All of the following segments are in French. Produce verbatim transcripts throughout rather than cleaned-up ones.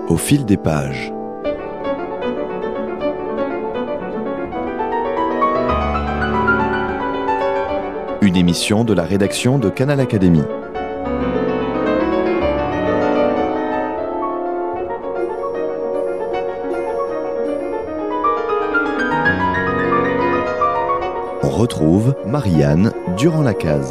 Au fil des pages. Une émission de la rédaction de Canal Académie. On retrouve Marianne durant la case.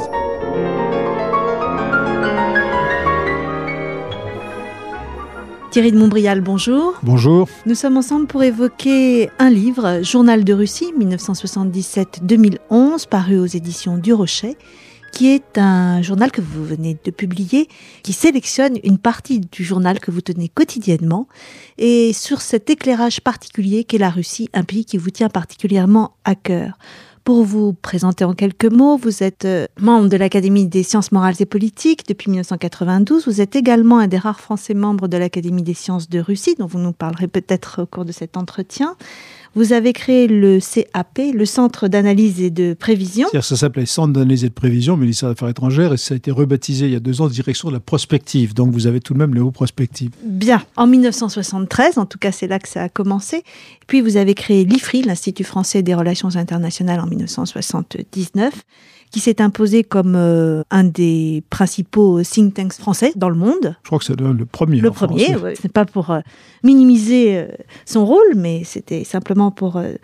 Thierry de Montbrial, bonjour. Bonjour. Nous sommes ensemble pour évoquer un livre, Journal de Russie, dix-neuf cent soixante-dix-sept à deux mille onze, paru aux éditions du Rocher, qui est un journal que vous venez de publier, qui sélectionne une partie du journal que vous tenez quotidiennement, et sur cet éclairage particulier qu'est la Russie, un pays qui vous tient particulièrement à cœur. Pour vous présenter en quelques mots, vous êtes membre de l'Académie des sciences morales et politiques depuis dix-neuf cent quatre-vingt-douze. Vous êtes également un des rares Français membres de l'Académie des sciences de Russie, dont vous nous parlerez peut-être au cours de cet entretien. Vous avez créé le C A P, le Centre d'analyse et de prévision. C'est-à-dire, ça s'appelait Centre d'analyse et de prévision, ministère des Affaires étrangères, et ça a été rebaptisé il y a deux ans direction de la prospective. Donc vous avez tout de même le mot prospective. Bien. En dix-neuf cent soixante-treize, en tout cas c'est là que ça a commencé. Puis vous avez créé l'I F R I, l'Institut français des relations internationales, en dix-neuf cent soixante-dix-neuf, qui s'est imposé comme euh, un des principaux think tanks français dans le monde. Je crois que c'est le, le premier. Le premier, France, oui. ouais. Ce n'est pas pour euh, minimiser euh, son rôle, mais c'était simplement pour euh,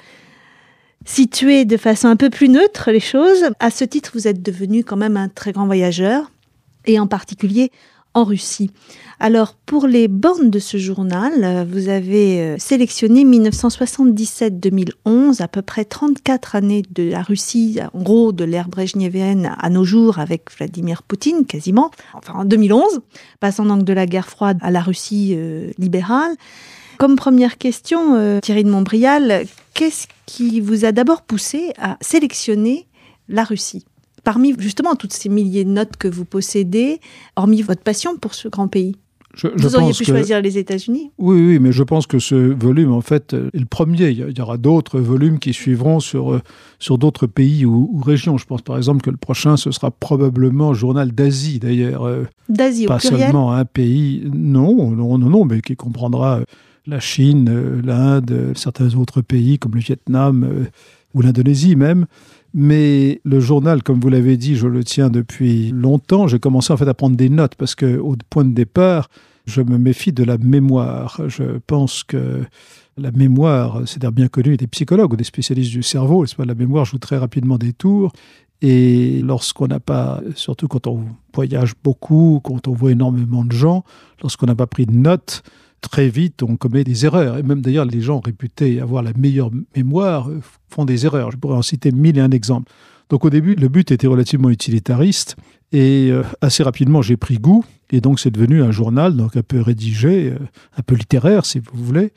situer de façon un peu plus neutre les choses. À ce titre, vous êtes devenu quand même un très grand voyageur, et en particulier en Russie. Alors, pour les bornes de ce journal, vous avez sélectionné dix-neuf cent soixante-dix-sept à deux mille onze, à peu près trente-quatre années de la Russie, en gros de l'ère brejnevienne à nos jours avec Vladimir Poutine, quasiment, enfin en deux mille onze, passant donc de la guerre froide à la Russie euh, libérale. Comme première question, euh, Thierry de Montbrial, qu'est-ce qui vous a d'abord poussé à sélectionner la Russie ? Parmi justement toutes ces milliers de notes que vous possédez, hormis votre passion pour ce grand pays, je, je vous auriez pu que... choisir les États-Unis. Oui, oui, mais je pense que ce volume, en fait, est le premier. Il y aura d'autres volumes qui suivront sur, sur d'autres pays ou, ou régions. Je pense par exemple que le prochain, ce sera probablement Journal d'Asie, d'ailleurs. D'Asie Pas au pluriel. seulement un pays, non, non, non, non, mais qui comprendra la Chine, l'Inde, certains autres pays comme le Vietnam ou l'Indonésie même. Mais le journal, comme vous l'avez dit, je le tiens depuis longtemps. J'ai commencé en fait à prendre des notes parce qu'au point de départ, je me méfie de la mémoire. Je pense que la mémoire, c'est bien connu des psychologues ou des spécialistes du cerveau. La mémoire joue très rapidement des tours. Et lorsqu'on n'a pas, surtout quand on voyage beaucoup, quand on voit énormément de gens, lorsqu'on n'a pas pris de notes, très vite, on commet des erreurs. Et même d'ailleurs, les gens réputés avoir la meilleure mémoire font des erreurs. Je pourrais en citer mille et un exemples. Donc au début, le but était relativement utilitariste. Et euh, assez rapidement, j'ai pris goût. Et donc, c'est devenu un journal, donc un peu rédigé, euh, un peu littéraire, si vous voulez.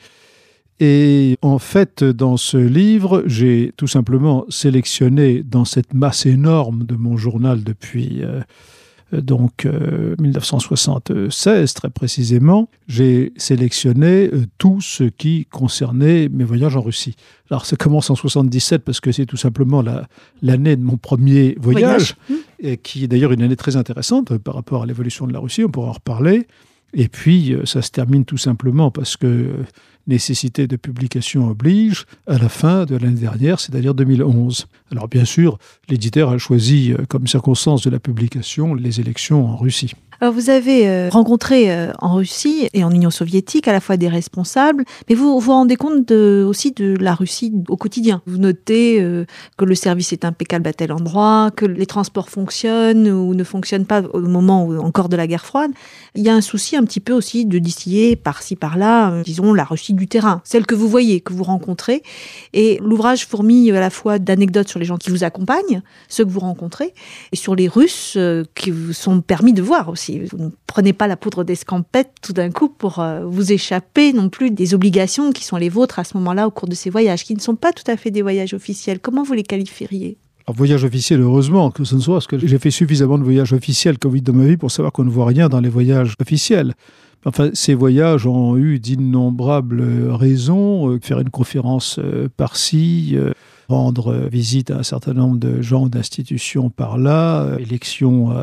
Et en fait, dans ce livre, j'ai tout simplement sélectionné dans cette masse énorme de mon journal depuis... Euh, donc euh, dix-neuf cent soixante-seize très précisément, j'ai sélectionné euh, tout ce qui concernait mes voyages en Russie. Alors ça commence en soixante-dix-sept parce que c'est tout simplement la, l'année de mon premier voyage, voyage. Et qui est d'ailleurs une année très intéressante euh, par rapport à l'évolution de la Russie, on pourra en reparler. Et puis euh, ça se termine tout simplement parce que euh, nécessité de publication oblige à la fin de l'année dernière, c'est-à-dire deux mille onze. Alors bien sûr, l'éditeur a choisi euh, comme circonstance de la publication les élections en Russie. Alors vous avez euh, rencontré euh, en Russie et en Union soviétique à la fois des responsables, mais vous vous rendez compte de, aussi de la Russie au quotidien. Vous notez euh, que le service est impeccable à tel endroit, que les transports fonctionnent ou ne fonctionnent pas au moment où, encore de la guerre froide. Il y a un souci un petit peu aussi de distiller par-ci par-là, euh, disons, la Russie du terrain, celle que vous voyez, que vous rencontrez. Et l'ouvrage fourmille à la fois d'anecdotes sur les gens qui vous accompagnent, ceux que vous rencontrez, et sur les Russes euh, qui vous sont permis de voir aussi. Vous ne prenez pas la poudre d'escampette tout d'un coup pour euh, vous échapper non plus des obligations qui sont les vôtres à ce moment-là au cours de ces voyages, qui ne sont pas tout à fait des voyages officiels. Comment vous les qualifieriez ? Alors, voyage officiel, heureusement que ce ne soit, parce que j'ai fait suffisamment de voyages officiels Covid dans ma vie pour savoir qu'on ne voit rien dans les voyages officiels. Enfin, ces voyages ont eu d'innombrables raisons. Euh, faire une conférence euh, par-ci, euh, rendre visite à un certain nombre de gens, d'institutions par-là, euh, élection à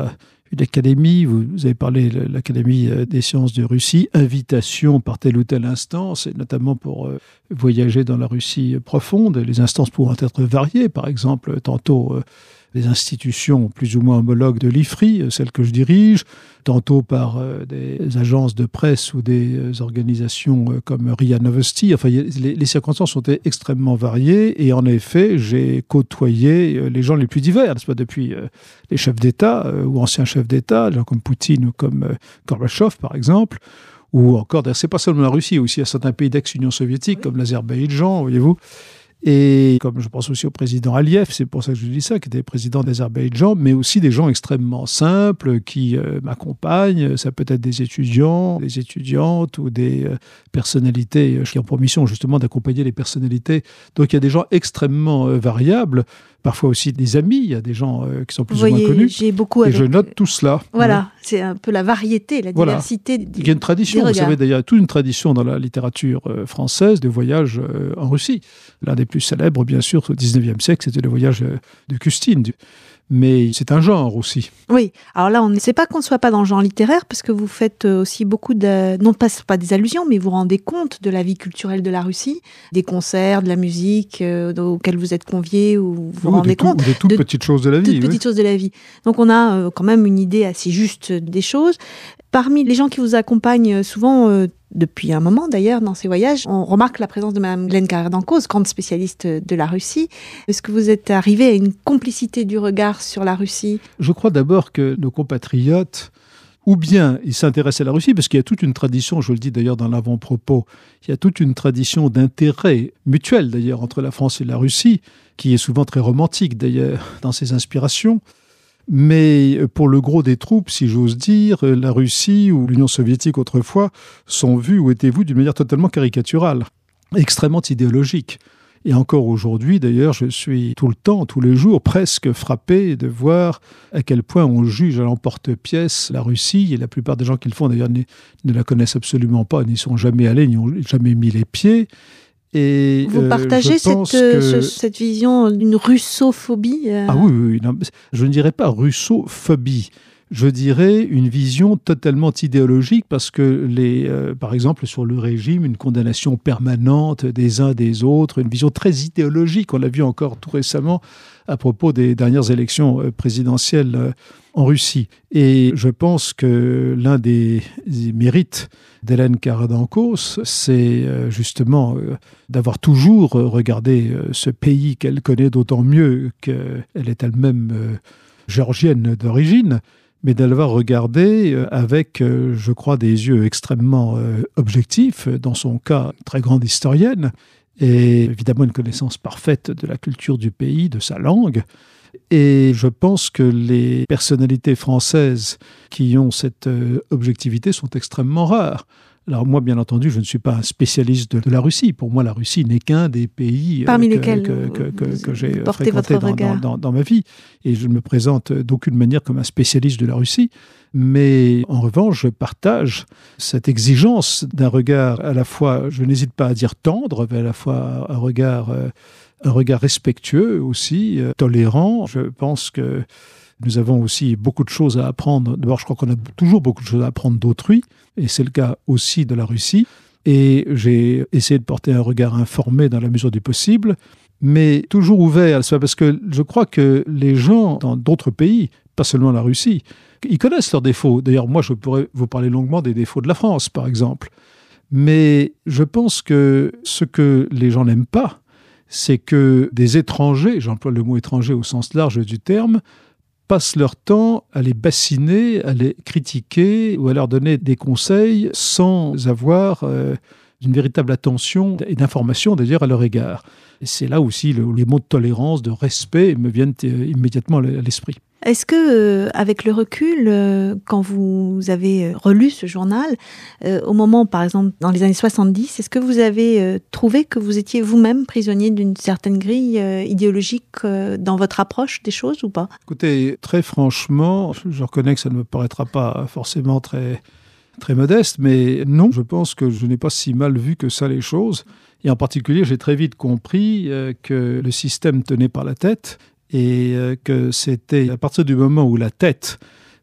une académie, vous, vous avez parlé de l'Académie des sciences de Russie, invitation par telle ou telle instance, et notamment pour euh, voyager dans la Russie profonde, les instances pouvant être variées, par exemple, tantôt euh, des institutions plus ou moins homologues de l'I F R I, celles que je dirige, tantôt par euh, des agences de presse ou des euh, organisations euh, comme R I A Novosti. Enfin, les, les circonstances ont été extrêmement variées et en effet, j'ai côtoyé euh, les gens les plus divers, n'est-ce pas, depuis euh, les chefs d'État euh, ou anciens chefs d'État, gens comme Poutine ou comme euh, Gorbatchev, par exemple, ou encore, c'est pas seulement la Russie, aussi à certains pays d'ex-Union soviétique, comme l'Azerbaïdjan, voyez-vous. Et comme je pense aussi au président Aliyev, c'est pour ça que je dis ça, qui était président d'Azerbaïdjan, mais aussi des gens extrêmement simples qui euh, m'accompagnent. Ça peut être des étudiants, des étudiantes ou des euh, personnalités qui ont pour mission justement d'accompagner les personnalités. Donc il y a des gens extrêmement euh, variables, parfois aussi des amis, il y a des gens euh, qui sont plus Vous ou moins voyez, connus. j'ai beaucoup et avec... je note tout cela. Voilà, Ouais. c'est un peu la variété, la Voilà. diversité. Des, il y a une tradition, vous savez d'ailleurs, toute une tradition dans la littérature euh, française de voyage euh, en Russie. L'un des plus célèbres, bien sûr, au dix-neuvième siècle, c'était le voyage euh, de Custine. Mais c'est un genre aussi. Oui, alors là, on ne sait pas qu'on ne soit pas dans le genre littéraire, parce que vous faites aussi beaucoup de, non pas, pas des allusions, mais vous rendez compte de la vie culturelle de la Russie, des concerts, de la musique euh, auxquels vous êtes conviés, ou vous vous oui, rendez tout, compte. Des toutes de petites choses de la vie. Toutes oui. petites choses de la vie. Donc on a euh, quand même une idée assez juste des choses. Parmi les gens qui vous accompagnent souvent, euh, depuis un moment d'ailleurs, dans ces voyages, on remarque la présence de Mme Glenn Carrère d'Encausse, grande spécialiste de la Russie. Est-ce que vous êtes arrivé à une complicité du regard sur la Russie ? Je crois d'abord que nos compatriotes, ou bien ils s'intéressent à la Russie, parce qu'il y a toute une tradition, je le dis d'ailleurs dans l'avant-propos, il y a toute une tradition d'intérêt mutuel d'ailleurs entre la France et la Russie, qui est souvent très romantique d'ailleurs dans ses inspirations. Mais pour le gros des troupes, si j'ose dire, la Russie ou l'Union soviétique autrefois sont vues ou étaient vues d'une manière totalement caricaturale, extrêmement idéologique. Et encore aujourd'hui, d'ailleurs, je suis tout le temps, tous les jours, presque frappé de voir à quel point on juge à l'emporte-pièce la Russie. Et la plupart des gens qui le font, d'ailleurs, ne, ne la connaissent absolument pas, n'y sont jamais allés, n'y ont jamais mis les pieds. Et vous partagez euh, cette, que... ce, cette vision d'une russophobie euh... Ah oui, oui, non, je ne dirais pas russophobie. Je dirais une vision totalement idéologique parce que, les, euh, par exemple, sur le régime, une condamnation permanente des uns des autres, une vision très idéologique. On l'a vu encore tout récemment à propos des dernières élections présidentielles euh, en Russie. Et je pense que l'un des, des mérites d'Hélène Carrère d'Encausse, c'est euh, justement euh, d'avoir toujours regardé euh, ce pays qu'elle connaît d'autant mieux qu'elle est elle-même euh, géorgienne d'origine, mais d'avoir regardé avec, euh, je crois, des yeux extrêmement euh, objectifs, dans son cas, très grande historienne, et évidemment une connaissance parfaite de la culture du pays, de sa langue. Et je pense que les personnalités françaises qui ont cette euh, objectivité sont extrêmement rares. Alors moi, bien entendu, je ne suis pas un spécialiste de, de la Russie. Pour moi, la Russie n'est qu'un des pays parmi euh, que, lesquels que, que, que, que j'ai portez fréquenté votre dans, regard. dans, dans, dans ma vie. Et je ne me présente d'aucune manière comme un spécialiste de la Russie. Mais en revanche, je partage cette exigence d'un regard à la fois, je n'hésite pas à dire tendre, mais à la fois un regard, euh, un regard respectueux aussi, euh, tolérant. Je pense que nous avons aussi beaucoup de choses à apprendre. D'abord, je crois qu'on a toujours beaucoup de choses à apprendre d'autrui, et c'est le cas aussi de la Russie. Et j'ai essayé de porter un regard informé dans la mesure du possible, mais toujours ouvert à ça, parce que je crois que les gens dans d'autres pays, pas seulement la Russie, ils connaissent leurs défauts. D'ailleurs, moi, je pourrais vous parler longuement des défauts de la France, par exemple. Mais je pense que ce que les gens n'aiment pas, c'est que des étrangers, j'emploie le mot étranger au sens large du terme, passent leur temps à les bassiner, à les critiquer ou à leur donner des conseils sans avoir euh, une véritable attention et d'information d'ailleurs à leur égard. Et c'est là aussi le, les mots de tolérance, de respect me viennent euh, immédiatement à l'esprit. Est-ce que, euh, avec le recul, euh, quand vous avez relu ce journal, euh, au moment, par exemple, dans les années soixante-dix, est-ce que vous avez euh, trouvé que vous étiez vous-même prisonnier d'une certaine grille euh, idéologique euh, dans votre approche des choses ou pas ? Écoutez, très franchement, je reconnais que ça ne me paraîtra pas forcément très, très modeste, mais non, je pense que je n'ai pas si mal vu que ça les choses. Et en particulier, j'ai très vite compris euh, que le système tenait par la tête, et que c'était à partir du moment où la tête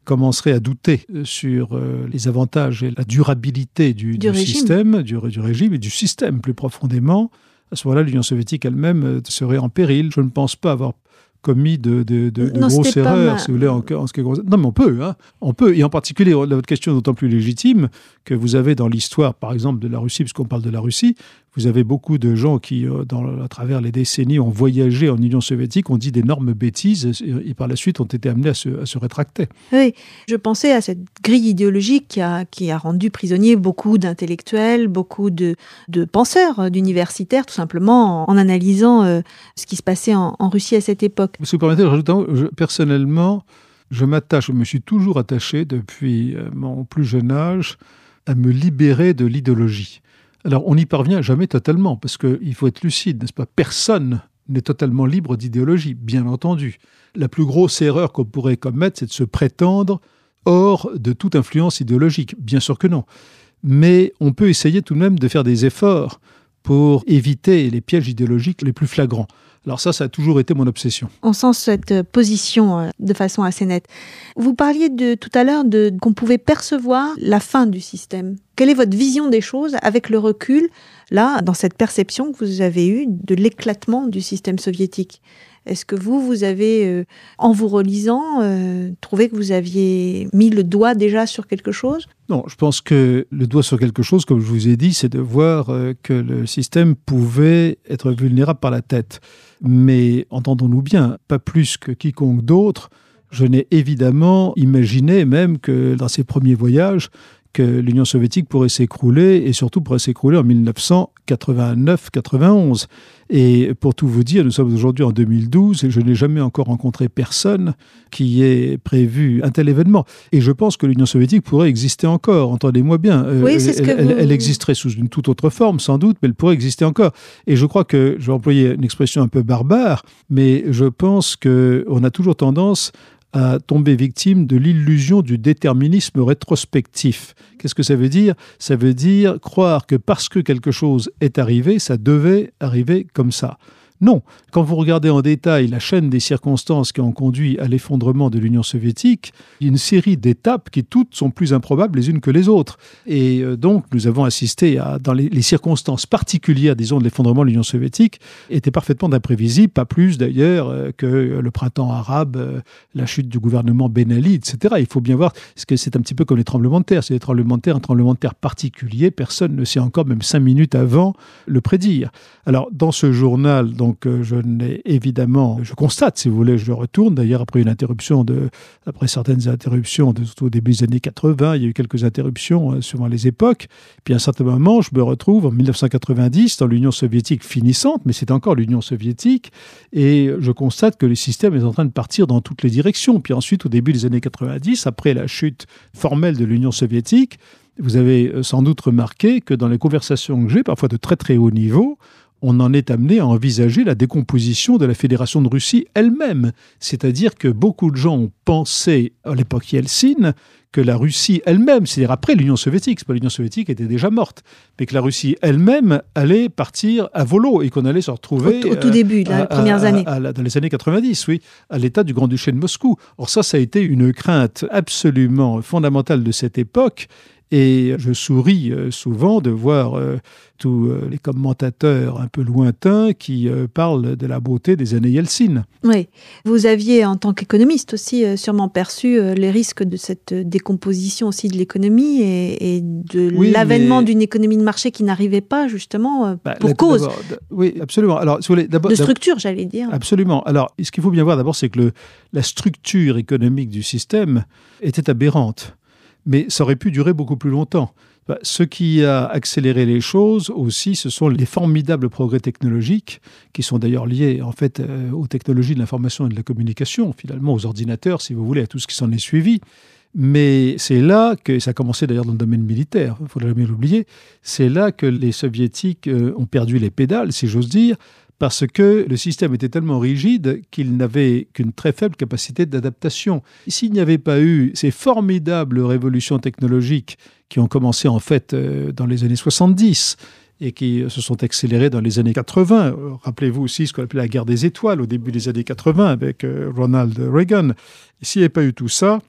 commencerait à douter sur euh, les avantages et la durabilité du, Du du système, du, du régime et du système plus profondément, à ce moment-là, l'Union soviétique elle-même euh, serait en péril. Je ne pense pas avoir commis de, de, de, de Non, grosses c'était pas erreurs, ma- si vous voulez, en, en ce qui concerne. Non, mais on peut, hein, on peut. Et en particulier, votre question est d'autant plus légitime que vous avez dans l'histoire, par exemple, de la Russie, puisqu'on parle de la Russie, vous avez beaucoup de gens qui, euh, dans, à travers les décennies, ont voyagé en Union soviétique, ont dit d'énormes bêtises et, et par la suite ont été amenés à se, à se rétracter. Oui, je pensais à cette grille idéologique qui a, qui a rendu prisonniers beaucoup d'intellectuels, beaucoup de, de penseurs, euh, d'universitaires, tout simplement en, en analysant euh, ce qui se passait en, en Russie à cette époque. Si vous permettez, je rajoute un mot. Je- personnellement, je m'attache, je me suis toujours attaché depuis euh, mon plus jeune âge à me libérer de l'idéologie. Alors, on n'y parvient jamais totalement, parce qu'il faut être lucide, n'est-ce pas? Personne n'est totalement libre d'idéologie, bien entendu. La plus grosse erreur qu'on pourrait commettre, c'est de se prétendre hors de toute influence idéologique. Bien sûr que non. Mais on peut essayer tout de même de faire des efforts pour éviter les pièges idéologiques les plus flagrants. Alors ça, ça a toujours été mon obsession. On sent cette position euh, de façon assez nette. Vous parliez de, tout à l'heure de, qu'on pouvait percevoir la fin du système. Quelle est votre vision des choses avec le recul, là, dans cette perception que vous avez eue de l'éclatement du système soviétique? Est-ce que vous, vous avez, euh, en vous relisant, euh, trouvé que vous aviez mis le doigt déjà sur quelque chose? Non, je pense que le doigt sur quelque chose, comme je vous ai dit, c'est de voir euh, que le système pouvait être vulnérable par la tête. Mais entendons-nous bien, pas plus que quiconque d'autre, je n'ai évidemment imaginé même que dans ses premiers voyages, que l'Union soviétique pourrait s'écrouler, et surtout pourrait s'écrouler en mille neuf cent quatre-vingt-neuf quatre-vingt-onze. Et pour tout vous dire, nous sommes aujourd'hui en deux mille douze, et je n'ai jamais encore rencontré personne qui ait prévu un tel événement. Et je pense que l'Union soviétique pourrait exister encore, entendez-moi bien. Oui, c'est ce que elle, vous... elle, elle existerait sous une toute autre forme, sans doute, mais elle pourrait exister encore. Et je crois que, je vais employer une expression un peu barbare, mais je pense qu'on a toujours tendance à tomber victime de l'illusion du déterminisme rétrospectif. Qu'est-ce que ça veut dire? Ça veut dire croire que parce que quelque chose est arrivé, ça devait arriver comme ça. Non. Quand vous regardez en détail la chaîne des circonstances qui ont conduit à l'effondrement de l'Union soviétique, il y a une série d'étapes qui toutes sont plus improbables les unes que les autres. Et donc, nous avons assisté à, dans les, les circonstances particulières, disons, de l'effondrement de l'Union soviétique, étaient parfaitement imprévisibles, pas plus d'ailleurs que le printemps arabe, la chute du gouvernement Ben Ali, et cetera. Il faut bien voir, parce que c'est un petit peu comme les tremblements de terre. C'est des tremblements de terre, un tremblement de terre particulier, personne ne sait encore, même cinq minutes avant, le prédire. Alors, dans ce journal, donc, Donc, je n'ai évidemment, je constate, si vous voulez, je le retourne, d'ailleurs, après une interruption, de, après certaines interruptions, de, surtout au début des années quatre-vingts, il y a eu quelques interruptions, euh, suivant les époques. Puis, à un certain moment, je me retrouve en mille neuf cent quatre-vingt-dix dans l'Union soviétique finissante, mais c'est encore l'Union soviétique, et je constate que le système est en train de partir dans toutes les directions. Puis ensuite, au début des années quatre-vingt-dix, après la chute formelle de l'Union soviétique, vous avez sans doute remarqué que dans les conversations que j'ai, parfois de très très haut niveau, on en est amené à envisager la décomposition de la Fédération de Russie elle-même. C'est-à-dire que beaucoup de gens ont pensé, à l'époque Yeltsin, que la Russie elle-même, c'est-à-dire après l'Union soviétique, c'est pas l'Union soviétique était déjà morte, mais que la Russie elle-même allait partir à volo et qu'on allait se retrouver... Au, au tout début, dans les premières années. À, à, à, dans les années quatre-vingt-dix, oui, à l'état du Grand-Duché de Moscou. Or ça, ça a été une crainte absolument fondamentale de cette époque. Et je souris souvent de voir euh, tous euh, les commentateurs un peu lointains qui euh, parlent de la beauté des années Yeltsin. Oui. Vous aviez, en tant qu'économiste aussi, euh, sûrement perçu euh, les risques de cette décomposition aussi de l'économie et, et de oui, l'avènement mais... d'une économie de marché qui n'arrivait pas, justement, euh, bah, pour cause. Oui, absolument. Alors, si vous voulez, d'abord, de structure, j'allais dire. Absolument. Alors, ce qu'il faut bien voir d'abord, c'est que le, la structure économique du système était aberrante. Mais ça aurait pu durer beaucoup plus longtemps. Ce qui a accéléré les choses aussi, ce sont les formidables progrès technologiques, qui sont d'ailleurs liés en fait aux technologies de l'information et de la communication, finalement aux ordinateurs, si vous voulez, à tout ce qui s'en est suivi. Mais c'est là que, ça a commencé d'ailleurs dans le domaine militaire, il ne faut jamais l'oublier, c'est là que les soviétiques ont perdu les pédales, si j'ose dire, parce que le système était tellement rigide qu'il n'avait qu'une très faible capacité d'adaptation. S'il n'y avait pas eu ces formidables révolutions technologiques qui ont commencé en fait dans les années soixante-dix et qui se sont accélérées dans les années quatre-vingts, rappelez-vous aussi ce qu'on appelait la guerre des étoiles au début des années quatre-vingts avec Ronald Reagan. S'il n'y avait pas eu tout ça,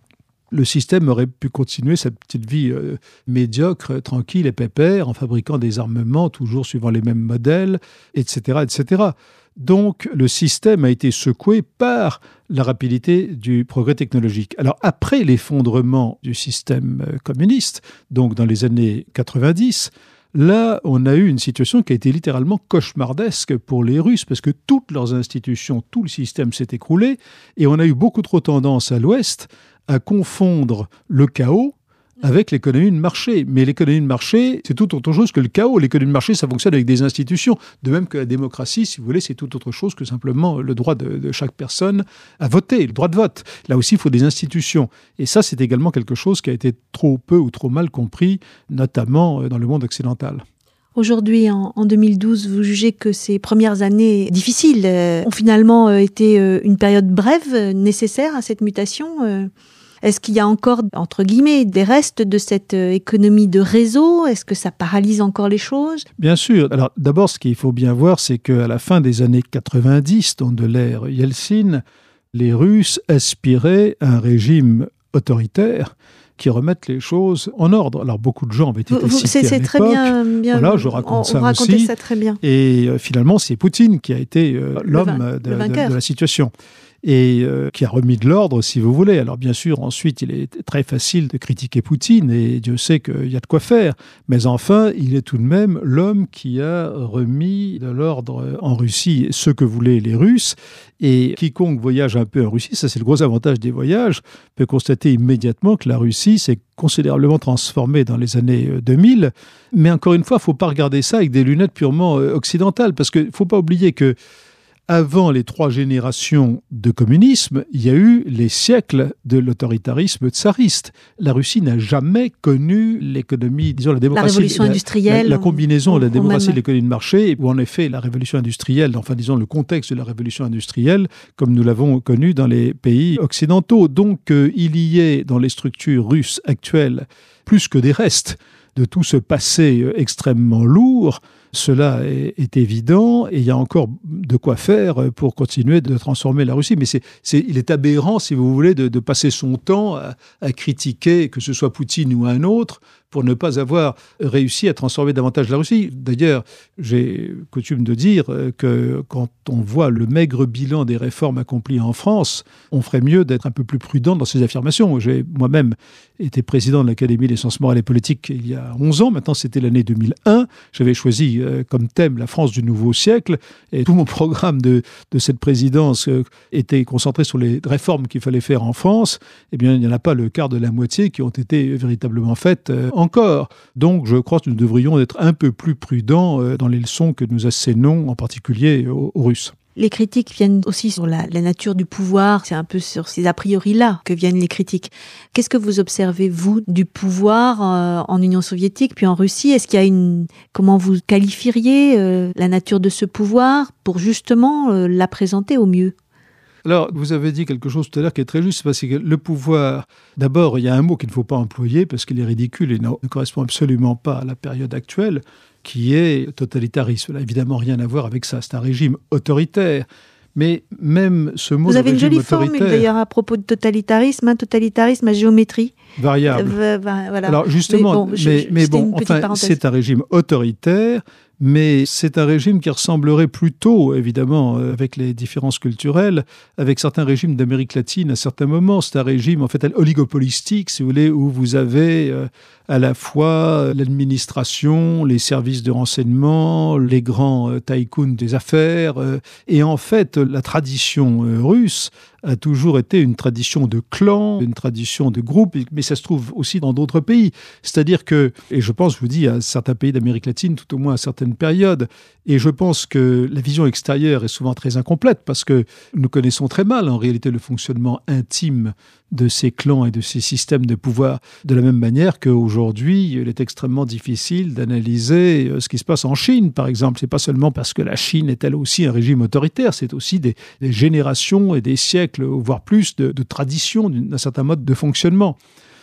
le système aurait pu continuer sa petite vie euh, médiocre, tranquille et pépère, en fabriquant des armements toujours suivant les mêmes modèles, et cetera, et cetera. Donc, le système a été secoué par la rapidité du progrès technologique. Alors, après l'effondrement du système communiste, donc dans les années quatre-vingt-dix, là, on a eu une situation qui a été littéralement cauchemardesque pour les Russes, parce que toutes leurs institutions, tout le système s'est écroulé, et on a eu beaucoup trop tendance à l'Ouest à confondre le chaos avec l'économie de marché. Mais l'économie de marché, c'est tout autre chose que le chaos. L'économie de marché, ça fonctionne avec des institutions. De même que la démocratie, si vous voulez, c'est tout autre chose que simplement le droit de, de chaque personne à voter, le droit de vote. Là aussi, il faut des institutions. Et ça, c'est également quelque chose qui a été trop peu ou trop mal compris, notamment dans le monde occidental. Aujourd'hui, en, en deux mille douze, vous jugez que ces premières années difficiles euh, ont finalement euh, été euh, une période brève, euh, nécessaire à cette mutation euh Est-ce qu'il y a encore, entre guillemets, des restes de cette économie de réseau ? Est-ce que ça paralyse encore les choses ? Bien sûr. Alors, d'abord, ce qu'il faut bien voir, c'est qu'à la fin des années quatre-vingt-dix, donc de l'ère Yeltsin, les Russes aspiraient à un régime autoritaire qui remette les choses en ordre. Alors, beaucoup de gens avaient été vous, cités c'est, c'est à l'époque. très bien, bien. Voilà, je raconte on, ça on racontait aussi. ça très bien. Et euh, finalement, c'est Poutine qui a été euh, l'homme vin- de, le de, vainqueur. de la situation. Et euh, qui a remis de l'ordre, si vous voulez. Alors bien sûr, ensuite, il est très facile de critiquer Poutine, et Dieu sait qu'il y a de quoi faire. Mais enfin, il est tout de même l'homme qui a remis de l'ordre en Russie, ce que voulaient les Russes. Et quiconque voyage un peu en Russie, ça c'est le gros avantage des voyages, peut constater immédiatement que la Russie s'est considérablement transformée dans les années deux mille. Mais encore une fois, il ne faut pas regarder ça avec des lunettes purement occidentales, parce qu'il ne faut pas oublier que avant les trois générations de communisme, il y a eu les siècles de l'autoritarisme tsariste. La Russie n'a jamais connu l'économie, disons la démocratie. La révolution la, industrielle. La, la combinaison de la démocratie même... et de l'économie de marché, où en effet la révolution industrielle, enfin disons le contexte de la révolution industrielle, comme nous l'avons connu dans les pays occidentaux. Donc euh, il y ait dans les structures russes actuelles plus que des restes de tout ce passé extrêmement lourd. Cela est, est évident, et il y a encore de quoi faire pour continuer de transformer la Russie. Mais c'est, c'est, il est aberrant, si vous voulez, de, de passer son temps à, à critiquer, que ce soit Poutine ou un autre, pour ne pas avoir réussi à transformer davantage la Russie. D'ailleurs, j'ai coutume de dire que quand on voit le maigre bilan des réformes accomplies en France, on ferait mieux d'être un peu plus prudent dans ses affirmations. J'ai moi-même été président de l'Académie des sciences morales et politiques il y a onze ans. Maintenant, c'était l'année deux mille un. J'avais choisi euh, comme thème la France du nouveau siècle. Et tout mon programme de, de cette présidence euh, était concentré sur les réformes qu'il fallait faire en France. Eh bien, il n'y en a pas le quart de la moitié qui ont été véritablement faites euh, encore. Donc, je crois que nous devrions être un peu plus prudents euh, dans les leçons que nous assénons, en particulier aux, aux Russes. Les critiques viennent aussi sur la, la nature du pouvoir. C'est un peu sur ces a priori-là que viennent les critiques. Qu'est-ce que vous observez, vous, du pouvoir euh, en Union soviétique puis en Russie ? Est-ce qu'il y a une... Comment vous qualifieriez euh, la nature de ce pouvoir pour justement euh, la présenter au mieux ? Alors, vous avez dit quelque chose tout à l'heure qui est très juste, parce que le pouvoir, d'abord, il y a un mot qu'il ne faut pas employer parce qu'il est ridicule et ne correspond absolument pas à la période actuelle, qui est totalitarisme. Ça n'a évidemment rien à voir avec ça. C'est un régime autoritaire. Mais même ce mot Vous de avez une régime jolie autoritaire... formule d'ailleurs à propos de totalitarisme, un totalitarisme à géométrie. Variable. Euh, voilà. Alors justement, mais bon, je, mais, mais bon enfin, parenthèse. C'est un régime autoritaire, mais c'est un régime qui ressemblerait plutôt, évidemment, euh, avec les différences culturelles, avec certains régimes d'Amérique latine à certains moments. C'est un régime, en fait, oligopolistique, si vous voulez, où vous avez euh, à la fois l'administration, les services de renseignement, les grands euh, tycoons des affaires. Euh, et en fait, la tradition euh, russe a toujours été une tradition de clan, une tradition de groupe, mais ça se trouve aussi dans d'autres pays. C'est-à-dire que, et je pense, je vous dis, à certains pays d'Amérique latine, tout au moins à certaines périodes, et je pense que la vision extérieure est souvent très incomplète, parce que nous connaissons très mal, en réalité, le fonctionnement intime de ces clans et de ces systèmes de pouvoir, de la même manière qu'aujourd'hui, il est extrêmement difficile d'analyser ce qui se passe en Chine, par exemple. C'est pas seulement parce que la Chine est elle aussi un régime autoritaire, c'est aussi des, des générations et des siècles, voire plus, de, de traditions d'un certain mode de fonctionnement.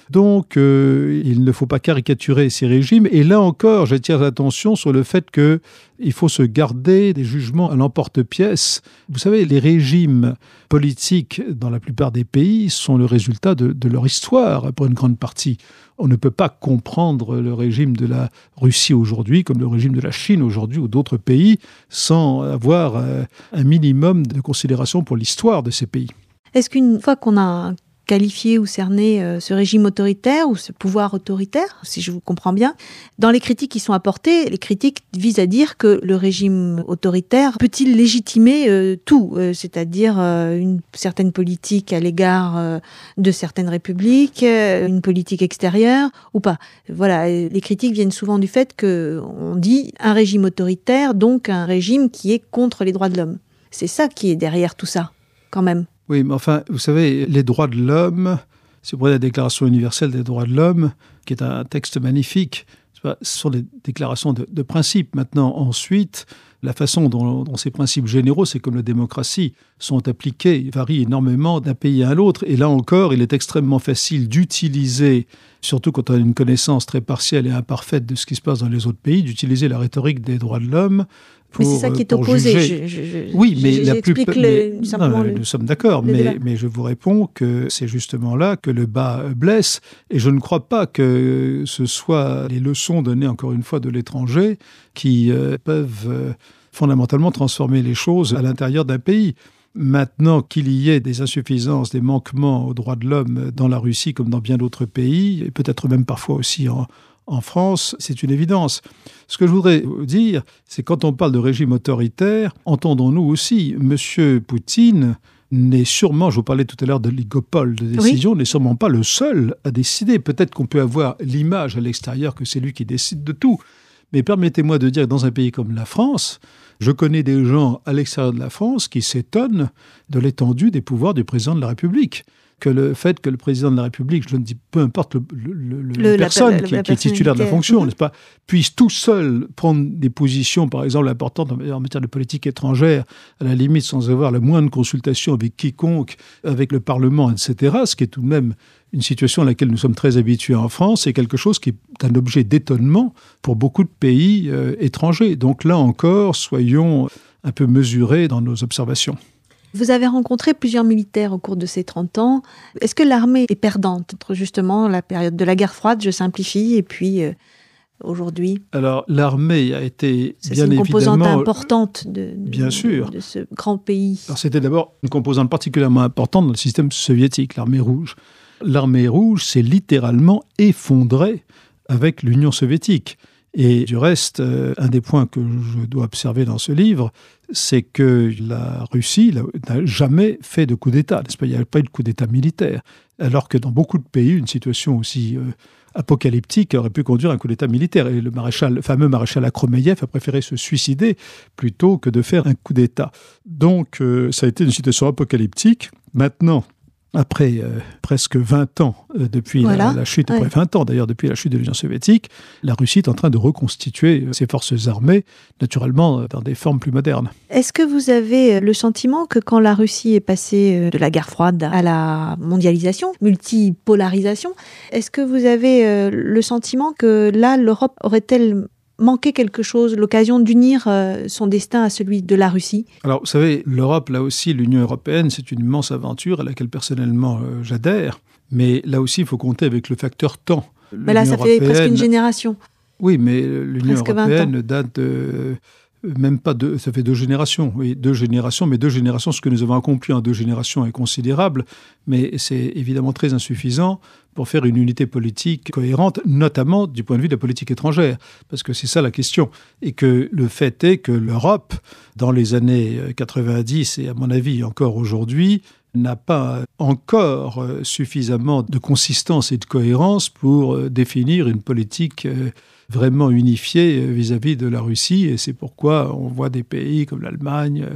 Donc, euh, il ne faut pas caricaturer ces régimes. Et là encore, j'attire l'attention sur le fait qu'il faut se garder des jugements à l'emporte-pièce. Vous savez, les régimes politiques dans la plupart des pays sont le résultat de, de leur histoire, pour une grande partie. On ne peut pas comprendre le régime de la Russie aujourd'hui comme le régime de la Chine aujourd'hui ou d'autres pays sans avoir euh, un minimum de considération pour l'histoire de ces pays. Est-ce qu'une fois qu'on a qualifié ou cerné euh, ce régime autoritaire ou ce pouvoir autoritaire, si je vous comprends bien, dans les critiques qui sont apportées, les critiques visent à dire que le régime autoritaire peut-il légitimer euh, tout, euh, c'est-à-dire euh, une certaine politique à l'égard euh, de certaines républiques, euh, une politique extérieure ou pas. Voilà, les critiques viennent souvent du fait qu'on dit un régime autoritaire, donc un régime qui est contre les droits de l'homme. C'est ça qui est derrière tout ça, quand même. Oui, mais enfin, vous savez, les droits de l'homme, si vous prenez la Déclaration universelle des droits de l'homme, qui est un texte magnifique, ce sont des déclarations de, de principe. Maintenant, ensuite, la façon dont, dont ces principes généraux, c'est comme la démocratie, sont appliqués, varient énormément d'un pays à l'autre. Et là encore, il est extrêmement facile d'utiliser, surtout quand on a une connaissance très partielle et imparfaite de ce qui se passe dans les autres pays, d'utiliser la rhétorique des droits de l'homme. Pour, mais c'est ça qui est opposé. Je, je, je, oui, mais la plus le, non, le, nous sommes d'accord, mais, mais je vous réponds que c'est justement là que le bas blesse, et je ne crois pas que ce soit les leçons données encore une fois de l'étranger qui euh, peuvent euh, fondamentalement transformer les choses à l'intérieur d'un pays. Maintenant qu'il y ait des insuffisances, des manquements aux droits de l'homme dans la Russie comme dans bien d'autres pays, et peut-être même parfois aussi en En France, c'est une évidence. Ce que je voudrais vous dire, c'est quand on parle de régime autoritaire, entendons-nous aussi, M. Poutine n'est sûrement, je vous parlais tout à l'heure de l'oligopole de décision, oui. n'est sûrement pas le seul à décider. Peut-être qu'on peut avoir l'image à l'extérieur que c'est lui qui décide de tout. Mais permettez-moi de dire que dans un pays comme la France, je connais des gens à l'extérieur de la France qui s'étonnent de l'étendue des pouvoirs du président de la République. Que le fait que le président de la République, je ne dis peu importe le, le, le, le, la personne la, qui, la qui est titulaire de la fonction, mmh. n'est-ce pas, puisse tout seul prendre des positions, par exemple, importantes en matière de politique étrangère, à la limite sans avoir la moindre consultation avec quiconque, avec le Parlement, et cetera, ce qui est tout de même une situation à laquelle nous sommes très habitués en France, c'est quelque chose qui est un objet d'étonnement pour beaucoup de pays euh, étrangers. Donc là encore, soyons un peu mesurés dans nos observations. Vous avez rencontré plusieurs militaires au cours de ces trente ans. Est-ce que l'armée est perdante entre justement la période de la guerre froide, je simplifie, et puis euh, aujourd'hui? Alors, l'armée a été c'est bien une évidemment... composante importante de, de, bien sûr. de ce grand pays. Alors, c'était d'abord une composante particulièrement importante dans le système soviétique, l'armée rouge. L'armée rouge s'est littéralement effondrée avec l'Union soviétique. Et du reste, euh, un des points que je dois observer dans ce livre, c'est que la Russie n'a jamais fait de coup d'État, n'est-ce pas ? Il n'y a pas eu de coup d'État militaire. Alors que dans beaucoup de pays, une situation aussi euh, apocalyptique aurait pu conduire à un coup d'État militaire. Et le, maréchal, le fameux maréchal Akhromeyev a préféré se suicider plutôt que de faire un coup d'État. Donc, euh, ça a été une situation apocalyptique. Maintenant, après euh, presque vingt ans, euh, depuis voilà. la, la chute, après ouais. vingt ans d'ailleurs, depuis la chute de l'Union soviétique, la Russie est en train de reconstituer euh, ses forces armées, naturellement euh, dans des formes plus modernes. Est-ce que vous avez le sentiment que quand la Russie est passée de la guerre froide à la mondialisation, multipolarisation, est-ce que vous avez euh, le sentiment que là, l'Europe aurait-elle manquer quelque chose, l'occasion d'unir euh, son destin à celui de la Russie? Alors, vous savez, l'Europe, là aussi, l'Union européenne, c'est une immense aventure à laquelle personnellement euh, j'adhère. Mais là aussi, il faut compter avec le facteur temps. Mais là, ça européenne... fait presque une génération. Oui, mais l'Union presque européenne date de... Même pas deux, ça fait deux générations, oui, deux générations, mais deux générations, ce que nous avons accompli en deux générations est considérable, mais c'est évidemment très insuffisant pour faire une unité politique cohérente, notamment du point de vue de la politique étrangère, parce que c'est ça la question. Et que le fait est que l'Europe, dans les années quatre-vingt-dix et à mon avis encore aujourd'hui, n'a pas encore suffisamment de consistance et de cohérence pour définir une politique vraiment unifiée vis-à-vis de la Russie. Et c'est pourquoi on voit des pays comme l'Allemagne,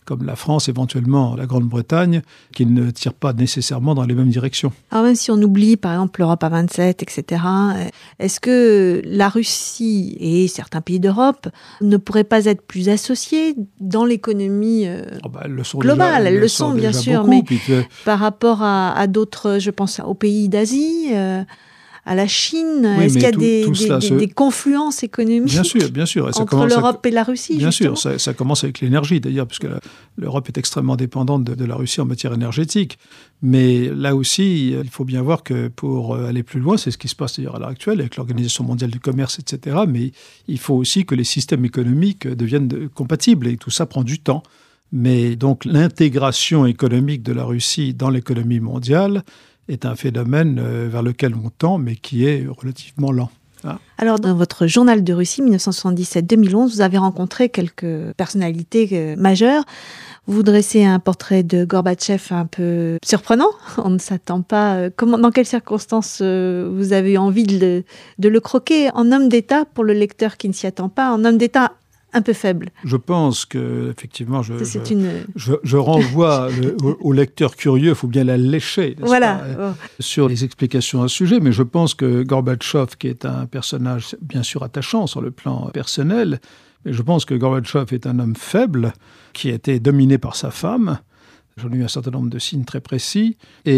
comme la France, éventuellement la Grande-Bretagne, qui ne tirent pas nécessairement dans les mêmes directions. Alors même si on oublie, par exemple, l'Europe à vingt-sept, et cetera, est-ce que la Russie et certains pays d'Europe ne pourraient pas être plus associés dans l'économie euh, oh bah, elles le sont globale? déjà, elles, elles le sont, sont, bien sûr, beaucoup, mais que... par rapport à, à d'autres, je pense aux pays d'Asie, euh, à la Chine, oui, est-ce qu'il y a tout, des, tout des, des, se... des confluences économiques bien sûr, bien sûr. Et ça entre l'Europe à... et la Russie? Bien justement. sûr, ça, ça commence avec l'énergie d'ailleurs, puisque la, l'Europe est extrêmement dépendante de, de la Russie en matière énergétique. Mais là aussi, il faut bien voir que pour aller plus loin, c'est ce qui se passe d'ailleurs à l'heure actuelle avec l'Organisation mondiale du commerce, et cetera. Mais il faut aussi que les systèmes économiques deviennent compatibles et tout ça prend du temps. Mais donc l'intégration économique de la Russie dans l'économie mondiale est un phénomène vers lequel on tend, mais qui est relativement lent. Ah. Alors, dans votre journal de Russie, dix-neuf cent soixante-dix-sept à deux mille onze, vous avez rencontré quelques personnalités euh, majeures. Vous dressez un portrait de Gorbatchev un peu surprenant. On ne s'attend pas... Euh, comment, dans quelles circonstances euh, vous avez eu envie de le, de le croquer en homme d'État, pour le lecteur qui ne s'y attend pas, en homme d'État un peu faible? Je pense que, effectivement, je, c'est je, une... je, je renvoie le, au, au lecteur curieux, il faut bien la lécher, n'est-ce voilà. pas, oh. sur les explications à ce sujet, mais je pense que Gorbatchev, qui est un personnage bien sûr attachant sur le plan personnel, mais je pense que Gorbatchev est un homme faible, qui a été dominé par sa femme. J'en ai eu un certain nombre de signes très précis,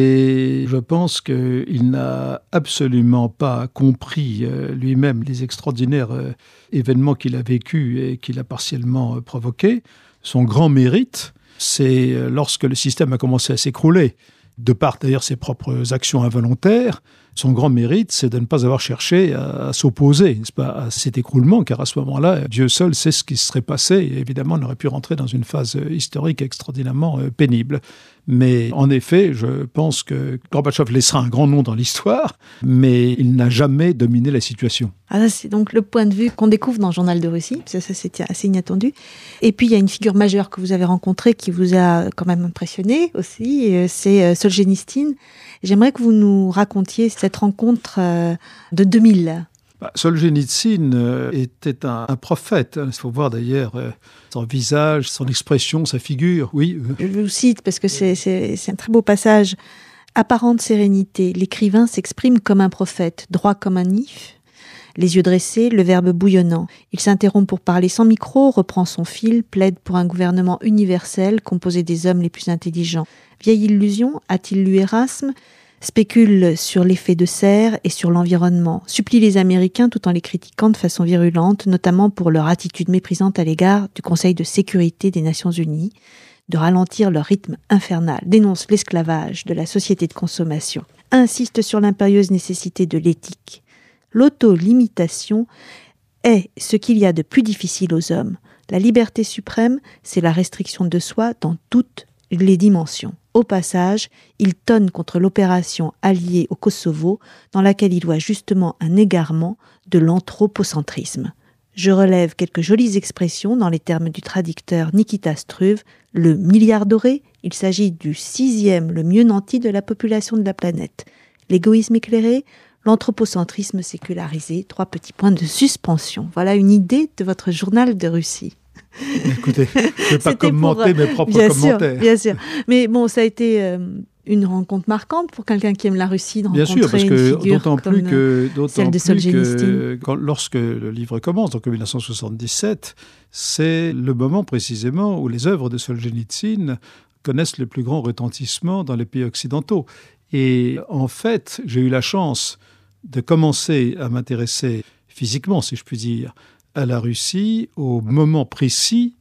et je pense qu'il n'a absolument pas compris euh, lui-même les extraordinaires euh, événements qu'il a vécus et qu'il a partiellement euh, provoqués. Son grand mérite, c'est euh, lorsque le système a commencé à s'écrouler, de part d'ailleurs ses propres actions involontaires. Son grand mérite, c'est de ne pas avoir cherché à, à s'opposer, n'est-ce pas, à cet écroulement, car à ce moment-là, Dieu seul sait ce qui se serait passé, et évidemment, on aurait pu rentrer dans une phase historique extraordinairement euh, pénible. Mais en effet, je pense que Gorbatchev laissera un grand nom dans l'histoire, mais il n'a jamais dominé la situation. Ah, c'est donc le point de vue qu'on découvre dans le journal de Russie, ça, ça c'était assez inattendu. Et puis il y a une figure majeure que vous avez rencontrée qui vous a quand même impressionné aussi, c'est Solzhenitsyn. J'aimerais que vous nous racontiez cette rencontre de deux mille. Bah, Solzhenitsyn était un, un prophète. Il faut voir d'ailleurs son visage, son expression, sa figure. Oui. Je vous cite parce que c'est, c'est, c'est un très beau passage. Apparente sérénité, l'écrivain s'exprime comme un prophète, droit comme un if, les yeux dressés, le verbe bouillonnant. Il s'interrompt pour parler sans micro, reprend son fil, plaide pour un gouvernement universel composé des hommes les plus intelligents. Vieille illusion, a-t-il lu Erasme ? Spécule sur l'effet de serre et sur l'environnement, supplie les Américains tout en les critiquant de façon virulente, notamment pour leur attitude méprisante à l'égard du Conseil de sécurité des Nations Unies, de ralentir leur rythme infernal, dénonce l'esclavage de la société de consommation, insiste sur l'impérieuse nécessité de l'éthique. L'auto-limitation est ce qu'il y a de plus difficile aux hommes. La liberté suprême, c'est la restriction de soi dans toutes les dimensions. Au passage, il tonne contre l'opération alliée au Kosovo, dans laquelle il voit justement un égarement de l'anthropocentrisme. Je relève quelques jolies expressions dans les termes du traducteur Nikita Struve. Le milliard doré, il s'agit du sixième le mieux nanti de la population de la planète. L'égoïsme éclairé, l'anthropocentrisme sécularisé, trois petits points de suspension. Voilà une idée de votre journal de Russie. Écoutez, je ne vais pas commenter pour, mes propres bien commentaires. Sûr, bien sûr. Mais bon, ça a été euh, une rencontre marquante pour quelqu'un qui aime la Russie, de bien rencontrer sûr, parce que une figure d'autant comme plus que, d'autant celle de plus que Solzhenitsyn. quand, lorsque le livre commence, donc en dix-neuf cent soixante-dix-sept, c'est le moment précisément où les œuvres de Solzhenitsyn connaissent le plus grand retentissement dans les pays occidentaux. Et en fait, j'ai eu la chance de commencer à m'intéresser physiquement, si je puis dire, à la Russie au moment précis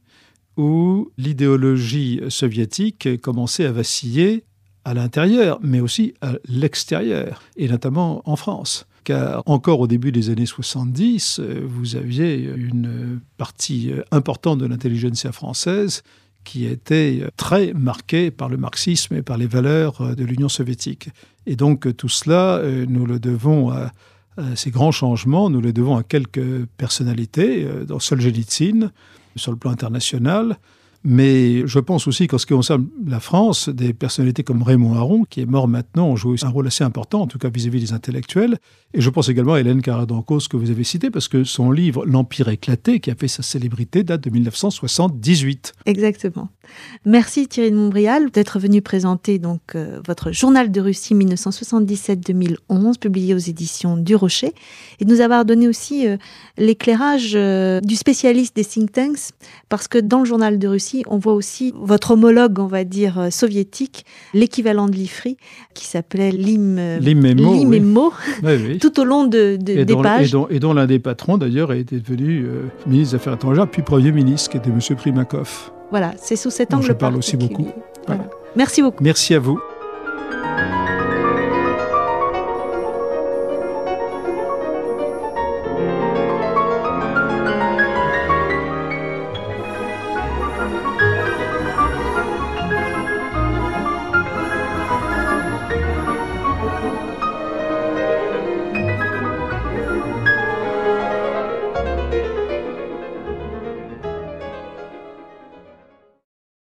où l'idéologie soviétique commençait à vaciller à l'intérieur, mais aussi à l'extérieur, et notamment en France. Car encore au début des années soixante-dix, vous aviez une partie importante de l'intelligentsia française qui était très marquée par le marxisme et par les valeurs de l'Union soviétique. Et donc tout cela, nous le devons à ces grands changements, nous les devons à quelques personnalités, dans Solzhenitsyn, sur le plan international, Mais je pense aussi qu'en ce qui concerne la France, des personnalités comme Raymond Aron, qui est mort maintenant, ont joué un rôle assez important, en tout cas vis-à-vis des intellectuels. Et je pense également à Hélène Carrère-Dancos, que vous avez citée, parce que son livre « L'Empire éclaté », qui a fait sa célébrité, date de mille neuf cent soixante-dix-huit. Exactement. Merci Thierry de Montbrial d'être venu présenter donc, euh, votre Journal de Russie mille neuf cent soixante-dix-sept à deux mille onze, publié aux éditions du Rocher, et de nous avoir donné aussi euh, l'éclairage euh, du spécialiste des think tanks, parce que dans le Journal de Russie, on voit aussi votre homologue, on va dire, euh, soviétique, l'équivalent de l'I F R I, qui s'appelait Lim, euh, Lim-Memo, Lim oui. Memo, Oui, oui. tout au long de, de, Et des dont, pages. et dont, et dont l'un des patrons, d'ailleurs, a été devenu euh, ministre des Affaires étrangères, puis Premier ministre, qui était M. Primakov. Voilà, c'est sous cet dont angle je parle aussi particulier. beaucoup. Voilà. Voilà. Merci beaucoup. Merci à vous.